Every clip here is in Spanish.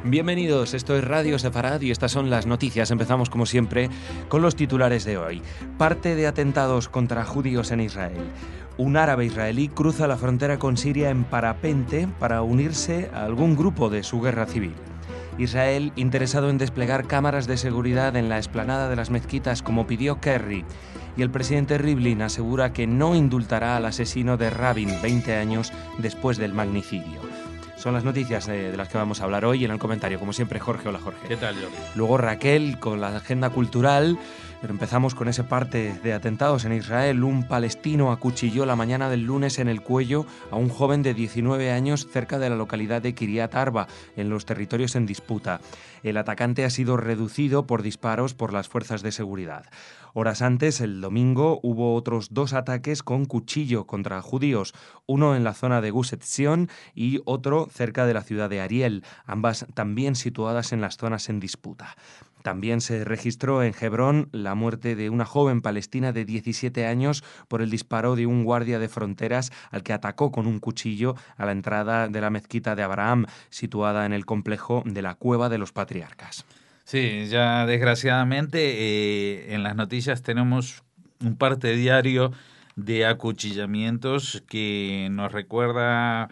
Bienvenidos, esto es Radio Sefarad y estas son las noticias. Empezamos como siempre con los titulares de hoy. Parte de atentados contra judíos en Israel. Un árabe israelí cruza la frontera con Siria en parapente para unirse a algún grupo de su guerra civil. Israel interesado en desplegar cámaras de seguridad en la explanada de las mezquitas como pidió Kerry. Y el presidente Rivlin asegura que no indultará al asesino de Rabin 20 años después del magnicidio. Son las noticias de las que vamos a hablar hoy. En el comentario, como siempre, Jorge. Hola, Jorge. ¿Qué tal, Jordi? Luego Raquel con la agenda cultural. Pero empezamos con ese parte de atentados en Israel. Un palestino acuchilló la mañana del lunes en el cuello a un joven de 19 años cerca de la localidad de Kiryat Arba, en los territorios en disputa. El atacante ha sido reducido por disparos por las fuerzas de seguridad. Horas antes, el domingo, hubo otros 2 ataques con cuchillo contra judíos, uno en la zona de Gush Etzion y otro cerca de la ciudad de Ariel, ambas también situadas en las zonas en disputa. También se registró en Hebrón la muerte de una joven palestina de 17 años por el disparo de un guardia de fronteras al que atacó con un cuchillo a la entrada de la mezquita de Abraham, situada en el complejo de la Cueva de los Patriarcas. Sí, ya desgraciadamente en las noticias tenemos un parte diario de acuchillamientos que nos recuerda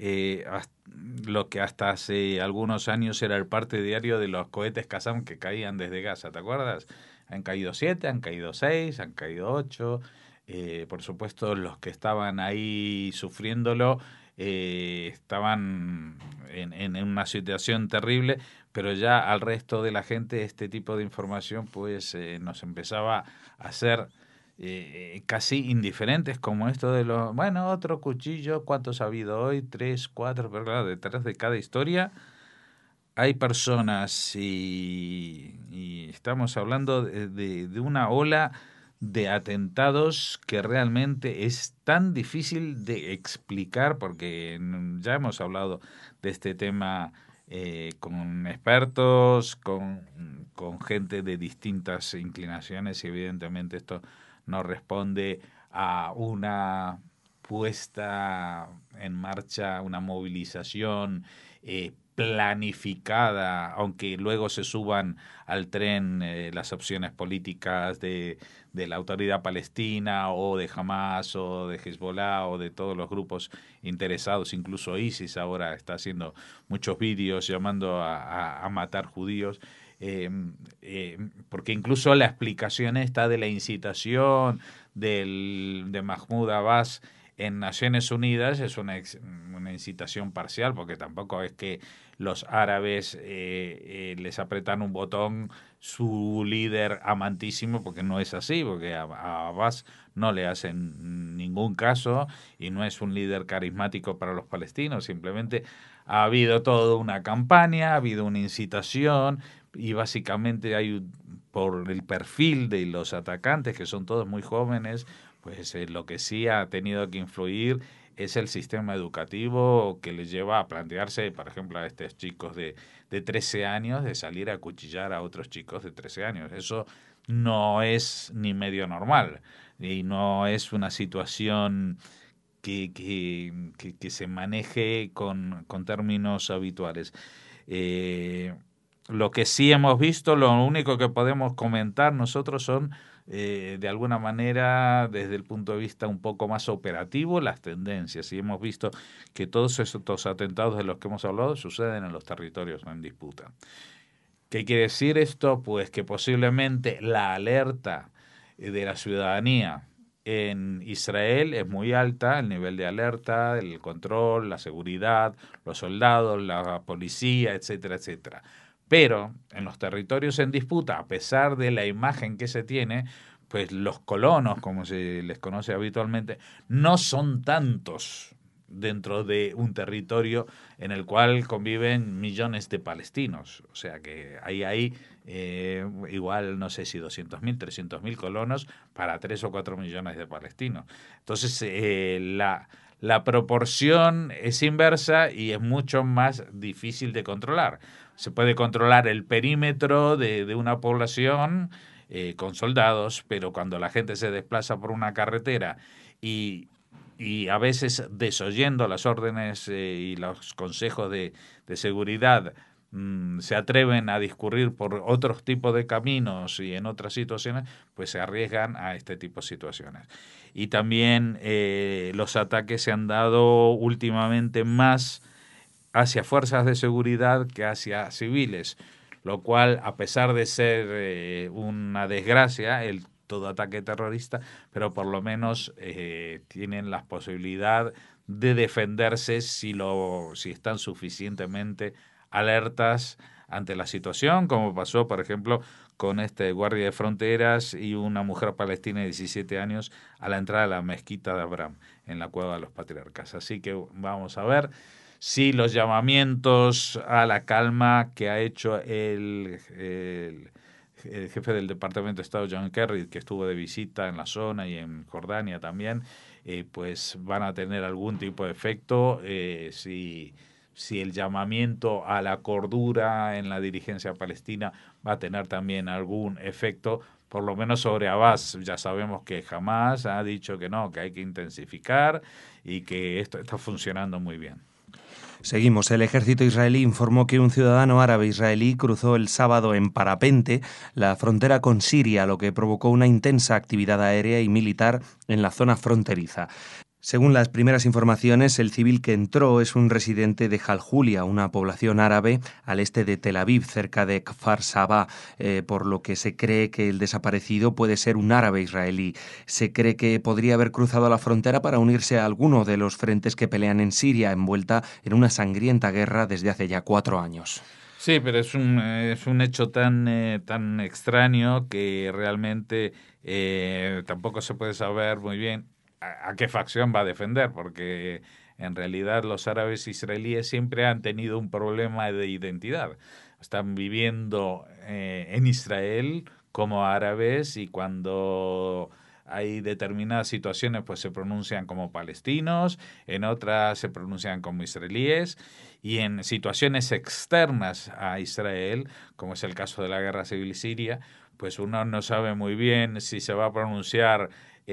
lo que hasta hace algunos años era el parte diario de los cohetes Qassam que caían desde Gaza, ¿te acuerdas? Han caído 7, han caído 6, han caído 8. Por supuesto, los que estaban ahí sufriéndolo estaban en una situación terrible, pero ya al resto de la gente este tipo de información pues nos empezaba a hacer casi indiferentes, como esto de los, bueno, otro cuchillo, ¿cuántos ha habido hoy? 3, 4, pero claro, detrás de cada historia hay personas y estamos hablando de una ola de atentados que realmente es tan difícil de explicar, porque ya hemos hablado de este tema con expertos, con gente de distintas inclinaciones, y evidentemente esto no responde a una puesta en marcha, una movilización planificada, aunque luego se suban al tren las opciones políticas de la autoridad palestina o de Hamas o de Hezbollah o de todos los grupos interesados, incluso ISIS ahora está haciendo muchos vídeos llamando a matar judíos. Porque incluso la explicación esta de la incitación de Mahmoud Abbas en Naciones Unidas es una incitación parcial, porque tampoco es que los árabes les apretan un botón su líder amantísimo, porque no es así, porque a Abbas no le hacen ningún caso y no es un líder carismático para los palestinos. Simplemente ha habido toda una campaña, ha habido una incitación y básicamente hay, por el perfil de los atacantes, que son todos muy jóvenes, pues lo que sí ha tenido que influir es el sistema educativo que les lleva a plantearse, por ejemplo, a estos chicos de 13 años, de salir a acuchillar a otros chicos de 13 años. Eso no es ni medio normal y no es una situación que se maneje con términos habituales. Lo que sí hemos visto, lo único que podemos comentar nosotros son, de alguna manera, desde el punto de vista un poco más operativo, las tendencias. Y hemos visto que todos estos atentados de los que hemos hablado suceden en los territorios en disputa. ¿Qué quiere decir esto? Pues que posiblemente la alerta de la ciudadanía en Israel es muy alta, el nivel de alerta, el control, la seguridad, los soldados, la policía, etcétera, etcétera. Pero en los territorios en disputa, a pesar de la imagen que se tiene, pues los colonos, como se les conoce habitualmente, no son tantos dentro de un territorio en el cual conviven millones de palestinos. O sea que hay igual, no sé si 200.000, 300.000 colonos para 3 o 4 millones de palestinos. Entonces la proporción es inversa y es mucho más difícil de controlar. Se puede controlar el perímetro de una población con soldados, pero cuando la gente se desplaza por una carretera y a veces desoyendo las órdenes y los consejos de seguridad se atreven a discurrir por otros tipos de caminos y en otras situaciones, pues se arriesgan a este tipo de situaciones. Y también los ataques se han dado últimamente más hacia fuerzas de seguridad que hacia civiles, lo cual, a pesar de ser una desgracia, todo ataque terrorista, pero por lo menos tienen la posibilidad de defenderse si están suficientemente alertas ante la situación, como pasó, por ejemplo, con este guardia de fronteras y una mujer palestina de 17 años a la entrada de la mezquita de Abraham, en la Cueva de los Patriarcas. Así que vamos a ver si los llamamientos a la calma que ha hecho el jefe del Departamento de Estado, John Kerry, que estuvo de visita en la zona y en Jordania también, pues van a tener algún tipo de efecto, si el llamamiento a la cordura en la dirigencia palestina va a tener también algún efecto, por lo menos sobre Abbas. Ya sabemos que Hamas ha dicho que no, que hay que intensificar y que esto está funcionando muy bien. Seguimos. El ejército israelí informó que un ciudadano árabe israelí cruzó el sábado en parapente la frontera con Siria, lo que provocó una intensa actividad aérea y militar en la zona fronteriza. Según las primeras informaciones, el civil que entró es un residente de Jaljulia, una población árabe al este de Tel Aviv, cerca de Kfar Saba, por lo que se cree que el desaparecido puede ser un árabe israelí. Se cree que podría haber cruzado la frontera para unirse a alguno de los frentes que pelean en Siria, envuelta en una sangrienta guerra desde hace ya 4 años. Sí, pero es un hecho tan extraño que realmente tampoco se puede saber muy bien a qué facción va a defender, porque en realidad los árabes israelíes siempre han tenido un problema de identidad. Están viviendo en Israel como árabes y cuando hay determinadas situaciones pues se pronuncian como palestinos, en otras se pronuncian como israelíes y en situaciones externas a Israel, como es el caso de la guerra civil siria, pues uno no sabe muy bien si se va a pronunciar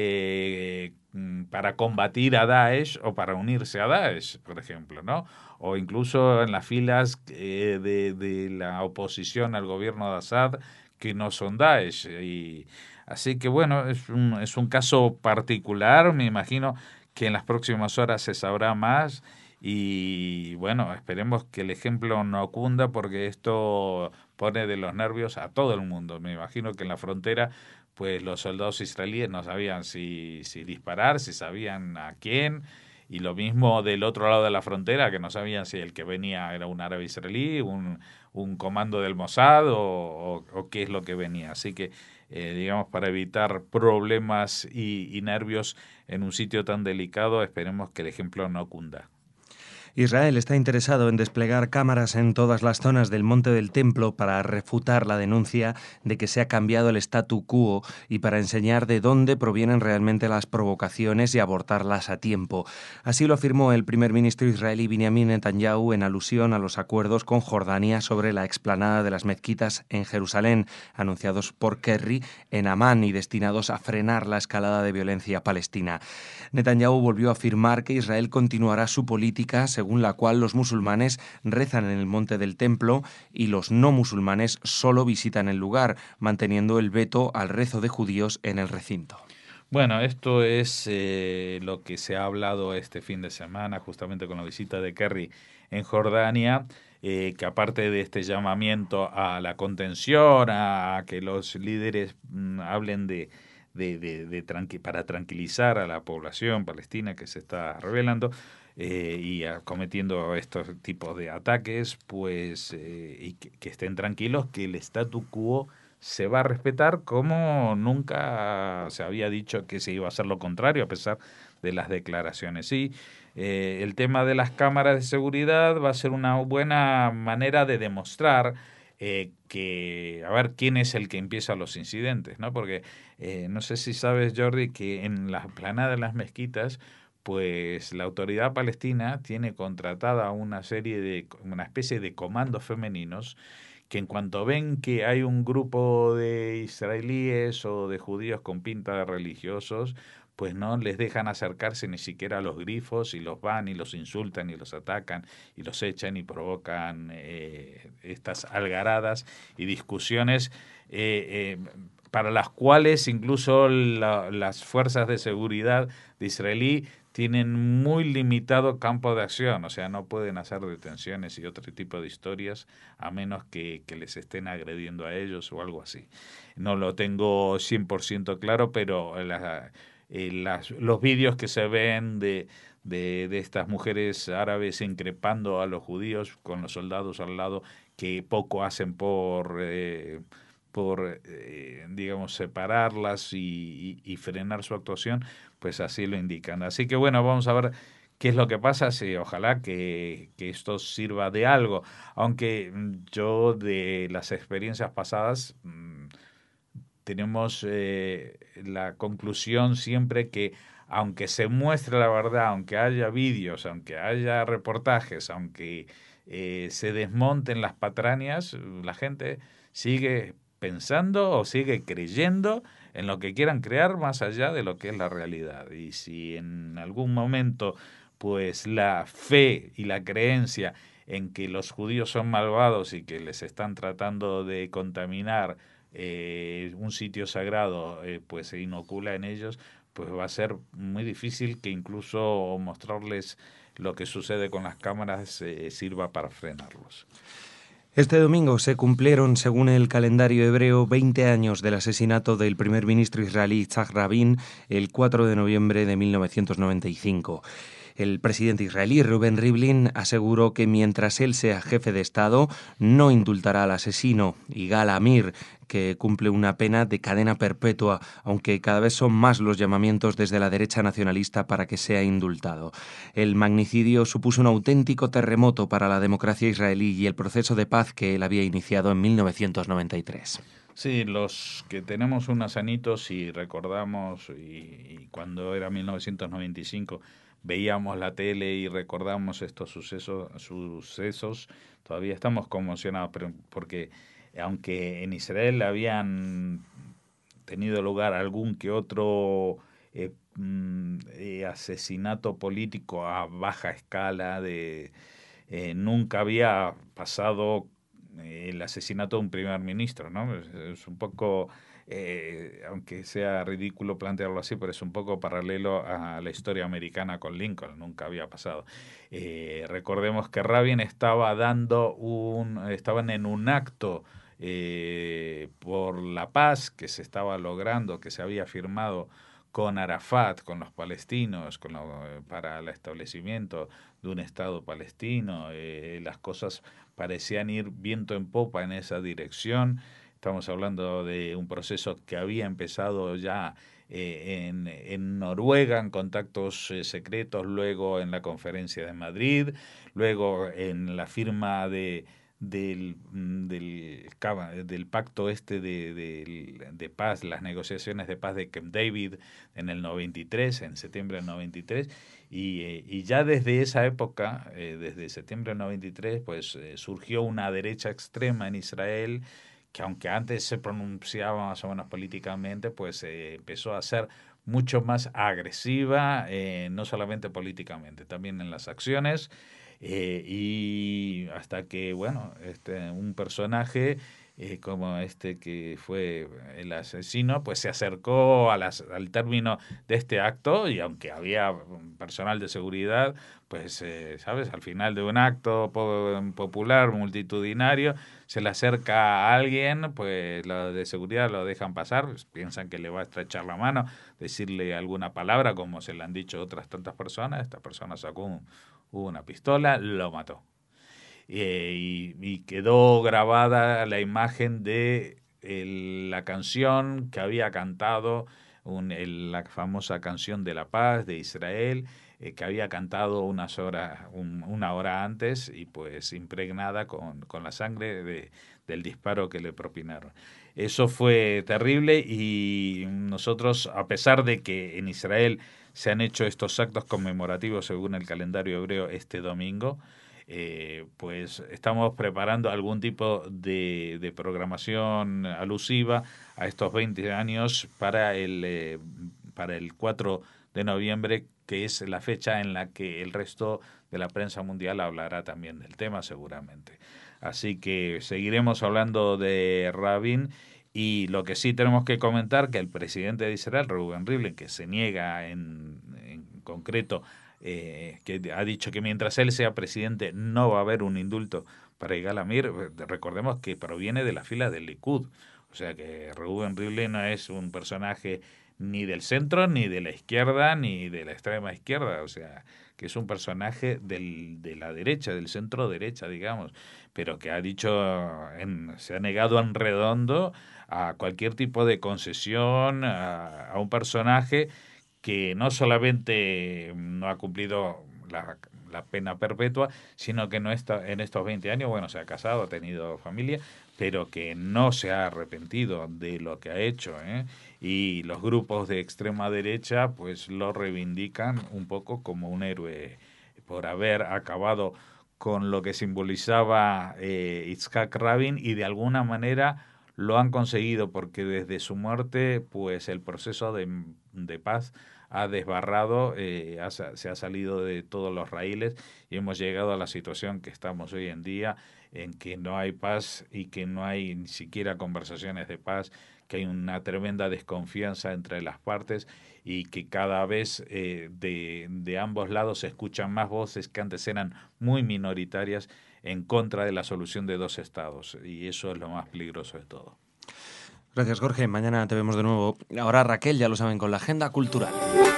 para combatir a Daesh o para unirse a Daesh, por ejemplo, ¿no? O incluso en las filas de la oposición al gobierno de Assad que no son Daesh. Así que bueno, es un caso particular, me imagino que en las próximas horas se sabrá más y bueno, esperemos que el ejemplo no cunda porque esto pone de los nervios a todo el mundo. Me imagino que en la frontera pues los soldados israelíes no sabían si disparar, si sabían a quién, y lo mismo del otro lado de la frontera, que no sabían si el que venía era un árabe israelí, un comando del Mossad o qué es lo que venía. Así que, digamos, para evitar problemas y nervios en un sitio tan delicado, esperemos que el ejemplo no cunda. Israel está interesado en desplegar cámaras en todas las zonas del Monte del Templo para refutar la denuncia de que se ha cambiado el statu quo y para enseñar de dónde provienen realmente las provocaciones y abortarlas a tiempo. Así lo afirmó el primer ministro israelí Benjamin Netanyahu en alusión a los acuerdos con Jordania sobre la explanada de las mezquitas en Jerusalén, anunciados por Kerry en Amán y destinados a frenar la escalada de violencia palestina. Netanyahu volvió a afirmar que Israel continuará su política según la cual los musulmanes rezan en el monte del templo y los no musulmanes solo visitan el lugar, manteniendo el veto al rezo de judíos en el recinto. Bueno, esto es lo que se ha hablado este fin de semana, justamente con la visita de Kerry en Jordania, que aparte de este llamamiento a la contención, a que los líderes hablen para tranquilizar a la población palestina que se está rebelando, cometiendo estos tipos de ataques, pues, y que estén tranquilos que el statu quo se va a respetar como nunca se había dicho que se iba a hacer lo contrario, a pesar de las declaraciones. Sí, el tema de las cámaras de seguridad va a ser una buena manera de demostrar a ver, quién es el que empieza los incidentes, ¿no? Porque no sé si sabes, Jordi, que en la explanada de las mezquitas pues la autoridad palestina tiene contratada una especie de comandos femeninos que en cuanto ven que hay un grupo de israelíes o de judíos con pinta de religiosos, pues no les dejan acercarse ni siquiera a los grifos y los van y los insultan y los atacan y los echan y provocan estas algaradas y discusiones para las cuales incluso las fuerzas de seguridad de israelí tienen muy limitado campo de acción, o sea, no pueden hacer detenciones y otro tipo de historias a menos que les estén agrediendo a ellos o algo así. No lo tengo 100% claro, pero los vídeos que se ven de estas mujeres árabes increpando a los judíos con los soldados al lado que poco hacen por digamos, separarlas y frenar su actuación, pues así lo indican. Así que bueno, vamos a ver qué es lo que pasa, sí, ojalá que esto sirva de algo, aunque yo de las experiencias pasadas tenemos la conclusión siempre que aunque se muestre la verdad, aunque haya vídeos, aunque haya reportajes, aunque se desmonten las patrañas, la gente sigue pensando o sigue creyendo en lo que quieran crear más allá de lo que es la realidad. Y si en algún momento pues la fe y la creencia en que los judíos son malvados y que les están tratando de contaminar un sitio sagrado pues se inocula en ellos, pues va a ser muy difícil que incluso mostrarles lo que sucede con las cámaras sirva para frenarlos. Este domingo se cumplieron, según el calendario hebreo, 20 años del asesinato del primer ministro israelí Yitzhak Rabin el 4 de noviembre de 1995. El presidente israelí Reuven Rivlin aseguró que mientras él sea jefe de Estado no indultará al asesino, Yigal Amir, que cumple una pena de cadena perpetua, aunque cada vez son más los llamamientos desde la derecha nacionalista para que sea indultado. El magnicidio supuso un auténtico terremoto para la democracia israelí y el proceso de paz que él había iniciado en 1993. Sí, los que tenemos unos anitos y recordamos, y cuando era 1995 veíamos la tele y recordamos estos sucesos, todavía estamos conmocionados, pero porque aunque en Israel habían tenido lugar algún que otro asesinato político a baja escala, nunca había pasado el asesinato de un primer ministro, ¿no? Es un poco, aunque sea ridículo plantearlo así, pero es un poco paralelo a la historia americana con Lincoln, nunca había pasado. Recordemos que Rabin estaban en un acto por la paz que se estaba logrando, que se había firmado con Arafat, con los palestinos, para el establecimiento de un Estado palestino. Las cosas parecían ir viento en popa en esa dirección. Estamos hablando de un proceso que había empezado ya en Noruega, en contactos secretos, luego en la conferencia de Madrid, luego en la firma del pacto de paz, las negociaciones de paz de Camp David en el 93, en septiembre del 93, y ya desde esa época, desde septiembre del 93, pues surgió una derecha extrema en Israel que aunque antes se pronunciaba más o menos políticamente, pues empezó a ser mucho más agresiva, no solamente políticamente, también en las acciones, y hasta que, bueno, un personaje como este que fue el asesino, pues se acercó al término de este acto y aunque había personal de seguridad, pues, ¿sabes? Al final de un acto popular, multitudinario, se le acerca a alguien, pues los de seguridad lo dejan pasar, pues, piensan que le va a estrechar la mano, decirle alguna palabra, como se le han dicho otras tantas personas. Esta persona sacó una pistola, lo mató. Y quedó grabada la imagen de la canción que había cantado, la famosa canción de la paz de Israel, que había cantado una hora antes y pues impregnada con la sangre del disparo que le propinaron. Eso fue terrible y nosotros, a pesar de que en Israel se han hecho estos actos conmemorativos según el calendario hebreo este domingo, pues estamos preparando algún tipo de programación alusiva a estos 20 años para el para el 4 de noviembre, que es la fecha en la que el resto de la prensa mundial hablará también del tema seguramente. Así que seguiremos hablando de Rabin, y lo que sí tenemos que comentar que el presidente de Israel, Reuven Rivlin, que se niega en concreto, que ha dicho que mientras él sea presidente no va a haber un indulto para Yigal Amir. Recordemos que proviene de la fila del Likud, o sea que Reuven Rivlin no es un personaje ni del centro, ni de la izquierda, ni de la extrema izquierda, o sea que es un personaje de la derecha, del centro derecha, digamos, pero que ha dicho, se ha negado en redondo a cualquier tipo de concesión a un personaje que no solamente no ha cumplido la pena perpetua, sino que no está en estos 20 años, bueno, se ha casado, ha tenido familia, pero que no se ha arrepentido de lo que ha hecho, ¿eh? Y los grupos de extrema derecha pues lo reivindican un poco como un héroe por haber acabado con lo que simbolizaba Yitzhak Rabin, y de alguna manera lo han conseguido, porque desde su muerte pues el proceso de paz ha desbarrado, se ha salido de todos los raíles, y hemos llegado a la situación que estamos hoy en día, en que no hay paz y que no hay ni siquiera conversaciones de paz, que hay una tremenda desconfianza entre las partes, y que cada vez de ambos lados se escuchan más voces que antes eran muy minoritarias en contra de la solución de dos estados, y eso es lo más peligroso de todo. Gracias, Jorge. Mañana te vemos de nuevo. Ahora Raquel, ya lo saben, con la agenda cultural.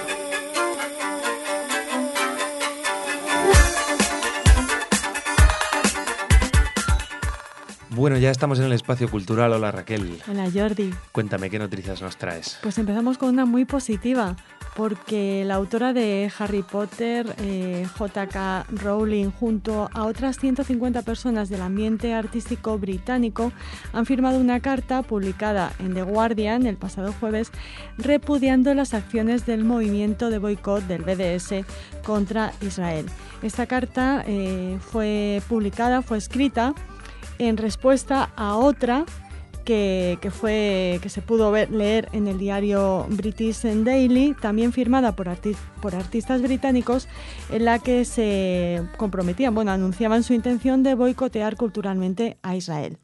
Bueno, ya estamos en el espacio cultural. Hola, Raquel. Hola, Jordi. Cuéntame, ¿qué noticias nos traes? Pues empezamos con una muy positiva, porque la autora de Harry Potter, J.K. Rowling, junto a otras 150 personas del ambiente artístico británico, han firmado una carta publicada en The Guardian el pasado jueves, repudiando las acciones del movimiento de boicot del BDS contra Israel. Esta carta fue escrita en respuesta a otra que se pudo leer en el diario British Daily, también firmada por artistas británicos, en la que se comprometían, anunciaban su intención de boicotear culturalmente a Israel.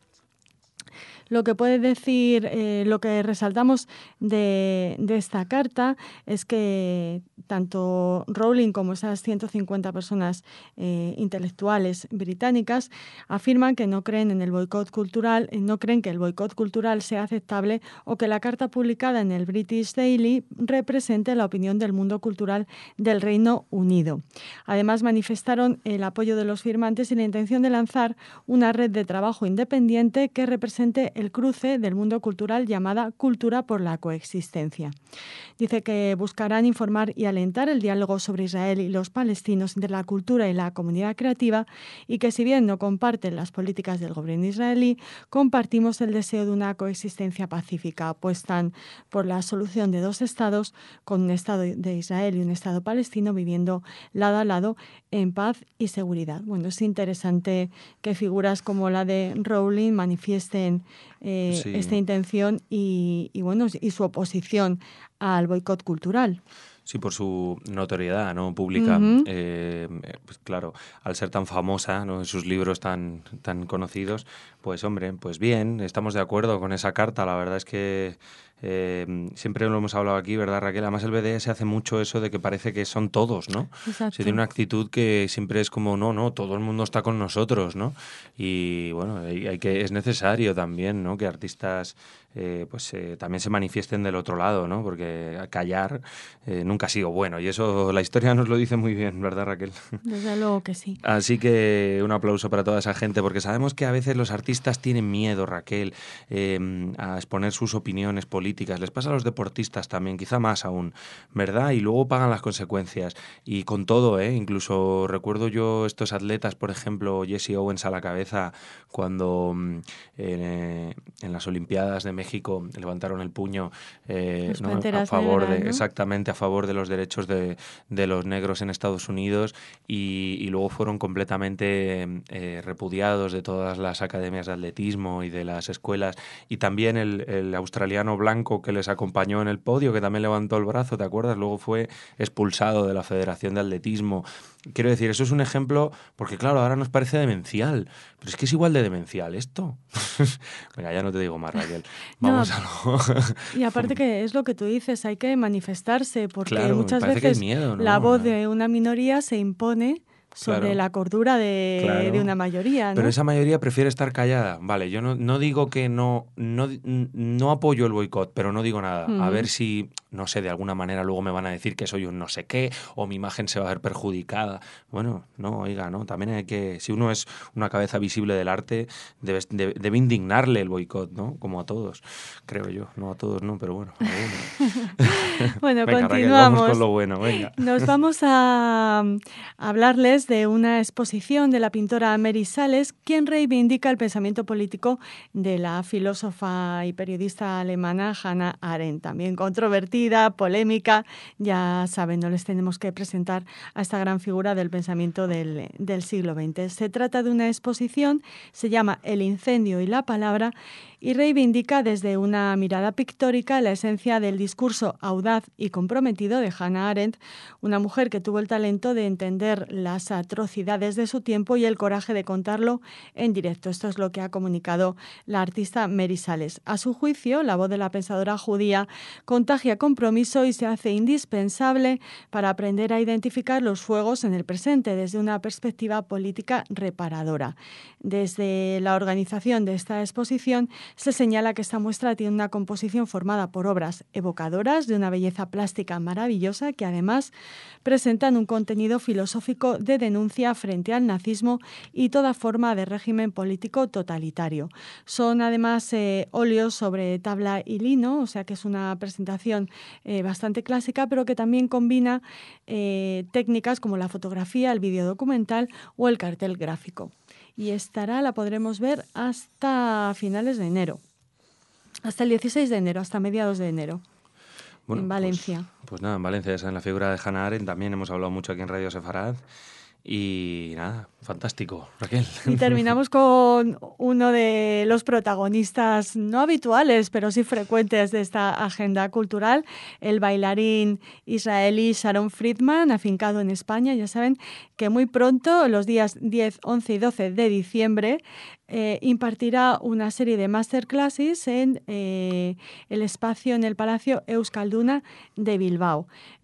Lo que puede decir, lo que resaltamos de esta carta es que tanto Rowling como esas 150 personas intelectuales británicas afirman que no creen en el boicot cultural, no creen que el boicot cultural sea aceptable, o que la carta publicada en el British Daily represente la opinión del mundo cultural del Reino Unido. Además, manifestaron el apoyo de los firmantes y la intención de lanzar una red de trabajo independiente que represente el cruce del mundo cultural, llamada Cultura por la Coexistencia. Dice que buscarán informar y alentar el diálogo sobre Israel y los palestinos entre la cultura y la comunidad creativa, y que si bien no comparten las políticas del gobierno israelí, compartimos el deseo de una coexistencia pacífica. Apuestan por la solución de dos estados, con un estado de Israel y un estado palestino viviendo lado a lado en paz y seguridad. Bueno, es interesante que figuras como la de Rowling manifiesten esta intención y su oposición al boicot cultural. Sí, por su notoriedad, ¿no?, pública. Uh-huh. Pues claro, al ser tan famosa, ¿no?, en sus libros tan conocidos, pues hombre, pues bien, estamos de acuerdo con esa carta. La verdad es que siempre lo hemos hablado aquí, ¿verdad, Raquel? Además el BDS hace mucho eso de que parece que son todos, ¿no? Exacto. Se tiene una actitud que siempre es como, no, todo el mundo está con nosotros, ¿no? Y bueno, es necesario también, ¿no?, que artistas también se manifiesten del otro lado, ¿no? Porque callar nunca ha sido bueno, y eso la historia nos lo dice muy bien, ¿verdad, Raquel? Desde luego que sí. Así que un aplauso para toda esa gente, porque sabemos que a veces los artistas tienen miedo, Raquel, a exponer sus opiniones políticas. Les pasa a los deportistas también, quizá más aún, ¿verdad? Y luego pagan las consecuencias. Y con todo, incluso recuerdo yo estos atletas, por ejemplo, Jesse Owens a la cabeza, cuando en las Olimpiadas de México levantaron el puño, ¿no?, a favor negras, de, ¿no?, exactamente, a favor de los derechos de los negros en Estados Unidos y luego fueron completamente repudiados de todas las academias de atletismo y de las escuelas. Y también el australiano blanco que les acompañó en el podio, que también levantó el brazo, ¿te acuerdas? Luego fue expulsado de la Federación de Atletismo. Quiero decir, eso es un ejemplo, porque claro, ahora nos parece demencial, pero es que es igual de demencial esto. Venga, ya no te digo más, Raquel. Vamos a lo... Y aparte que es lo que tú dices, hay que manifestarse, porque Claro, muchas parece que hay veces miedo, ¿no? la voz de una minoría se impone sobre Claro. la cordura de una mayoría, ¿no? Pero esa mayoría prefiere estar callada. Vale, yo no digo que no apoyo el boicot, pero no digo nada. A ver si, no sé, de alguna manera luego me van a decir que soy un no sé qué o mi imagen se va a ver perjudicada. Bueno, no, oiga, no. También hay que, si uno es una cabeza visible del arte, debe indignarle el boicot, ¿no? Como a todos, creo yo. No a todos, no, pero bueno, a algunos. Bueno, Venga, continuamos. Raquel, vamos con lo bueno, venga. Nos vamos a hablarles de una exposición de la pintora Mary Sales, quien reivindica el pensamiento político de la filósofa y periodista alemana Hannah Arendt. También controvertida, polémica, ya saben, no les tenemos que presentar a esta gran figura del pensamiento del siglo XX. Se trata de una exposición, se llama El incendio y la palabra, y reivindica desde una mirada pictórica la esencia del discurso audaz y comprometido de Hannah Arendt, una mujer que tuvo el talento de entender las atrocidades de su tiempo y el coraje de contarlo en directo. Esto es lo que ha comunicado la artista Mary Sales. A su juicio, la voz de la pensadora judía contagia compromiso y se hace indispensable para aprender a identificar los fuegos en el presente desde una perspectiva política reparadora. Desde la organización de esta exposición se señala que esta muestra tiene una composición formada por obras evocadoras de una belleza plástica maravillosa que además presentan un contenido filosófico de denuncia frente al nazismo y toda forma de régimen político totalitario. Son además óleos sobre tabla y lino, o sea que es una presentación bastante clásica, pero que también combina técnicas como la fotografía, el videodocumental o el cartel gráfico. Y la podremos ver hasta finales de enero, hasta el 16 de enero, hasta mediados de enero, en Valencia. Pues nada, en Valencia, esa es la figura de Hannah Arendt, también hemos hablado mucho aquí en Radio Sefarad. Y nada, fantástico, Raquel. Y terminamos con uno de los protagonistas no habituales, pero sí frecuentes de esta agenda cultural, el bailarín israelí Sharon Friedman, afincado en España. Ya saben que muy pronto, los días 10, 11 y 12 de diciembre, impartirá una serie de masterclasses en el espacio en el Palacio Euskalduna de Bilbao.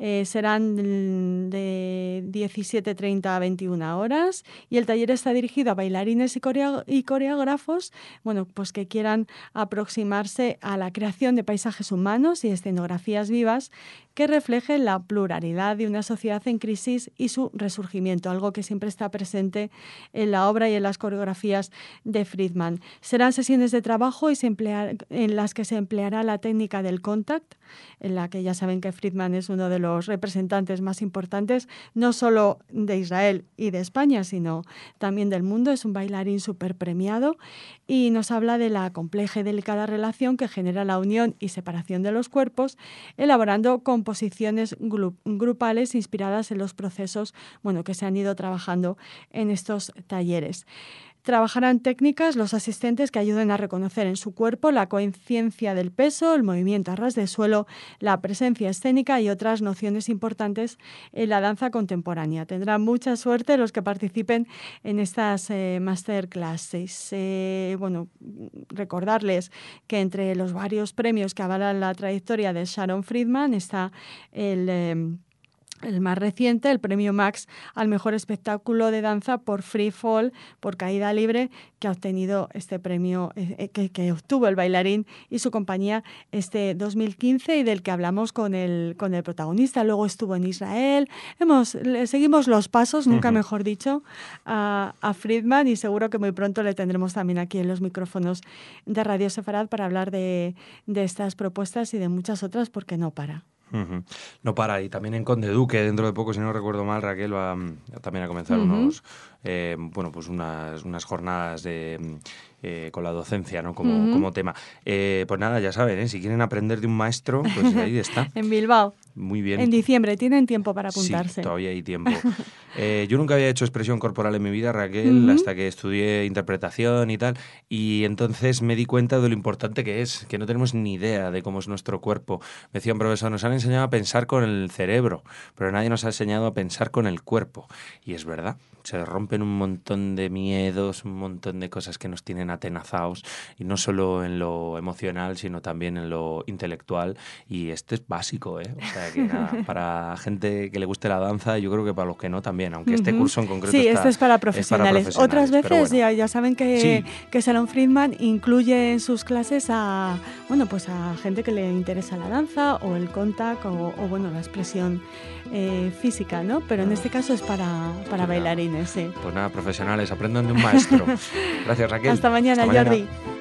Serán de 17:30 a 21 horas y el taller está dirigido a bailarines y coreógrafos, bueno, pues que quieran aproximarse a la creación de paisajes humanos y escenografías vivas que reflejen la pluralidad de una sociedad en crisis y su resurgimiento, algo que siempre está presente en la obra y en las coreografías de Friedman. Serán sesiones de trabajo en las que se empleará la técnica del contact, en la que ya saben que Friedman es uno de los representantes más importantes, no solo de Israel y de España, sino también del mundo. Es un bailarín súper premiado y nos habla de la compleja y delicada relación que genera la unión y separación de los cuerpos, elaborando composiciones grupales inspiradas en los procesos, bueno, que se han ido trabajando en estos talleres. Trabajarán técnicas los asistentes que ayuden a reconocer en su cuerpo la conciencia del peso, el movimiento a ras de suelo, la presencia escénica y otras nociones importantes en la danza contemporánea. Tendrán mucha suerte los que participen en estas masterclasses. Bueno, recordarles que entre los varios premios que avalan la trayectoria de Sharon Friedman está el más reciente, el premio Max al mejor espectáculo de danza por Free Fall, por caída libre, que ha obtenido este premio, que obtuvo el bailarín y su compañía este 2015 y del que hablamos con el protagonista. Luego estuvo en Israel. Le seguimos los pasos, nunca mejor dicho, a Friedman, y seguro que muy pronto le tendremos también aquí en los micrófonos de Radio Sefarad para hablar de estas propuestas y de muchas otras, porque no para. No para, y también en Conde Duque, dentro de poco, si no recuerdo mal, Raquel va también a comenzar unos bueno, pues unas jornadas de... con la docencia, ¿no? Como tema. Pues nada, ya saben, si quieren aprender de un maestro, pues ahí está. En Bilbao. Muy bien. En diciembre, tienen tiempo para apuntarse. Sí, todavía hay tiempo. Yo nunca había hecho expresión corporal en mi vida, Raquel, hasta que estudié interpretación y tal, y entonces me di cuenta de lo importante que es, que no tenemos ni idea de cómo es nuestro cuerpo. Me decía un profesor, nos han enseñado a pensar con el cerebro, pero nadie nos ha enseñado a pensar con el cuerpo. Y es verdad, se rompen un montón de miedos, un montón de cosas que nos tienen atenazados, y no solo en lo emocional, sino también en lo intelectual, y esto es básico, ¿eh? O sea que nada, para gente que le guste la danza, yo creo que para los que no también, aunque este curso en concreto sí, esto es para profesionales. Otras veces bueno. ya saben que Salón Friedman incluye en sus clases a gente que le interesa la danza o el contact o la expresión física, ¿no? Pero en este caso es para bailarines, sí. Pues nada, profesionales, aprendan de un maestro. Gracias, Raquel. Hasta mañana, Jordi.